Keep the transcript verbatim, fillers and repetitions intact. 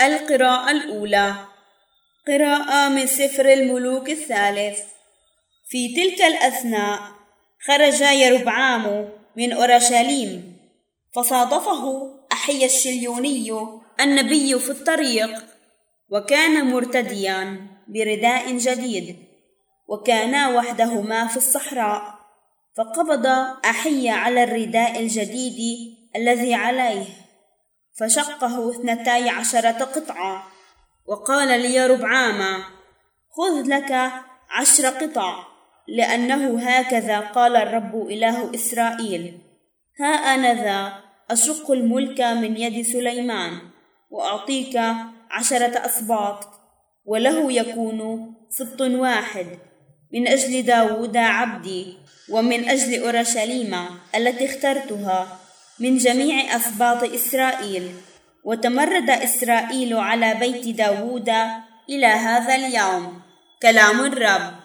القراءة الأولى. قراءة من سفر الملوك الثالث. في تلك الأثناء خرج يربعام من أورشليم، فصادفه أحيا الشليوني النبي في الطريق، وكان مرتديا برداء جديد، وكانا وحدهما في الصحراء. فقبض أحيا على الرداء الجديد الذي عليه، فشقه اثنتي عشرة قطعة، وقال ليربعام: خذ لك عشر قطع، لأنه هكذا قال الرب إله إسرائيل: ها أنا ذا أشق الملك من يد سليمان، وأعطيك عشرة أسباط، وله يكون سبط واحد، من أجل داود عبدي، ومن أجل أورشليم التي اخترتها من جميع أسباط إسرائيل. وتمرد إسرائيل على بيت داود إلى هذا اليوم. كلام الرب.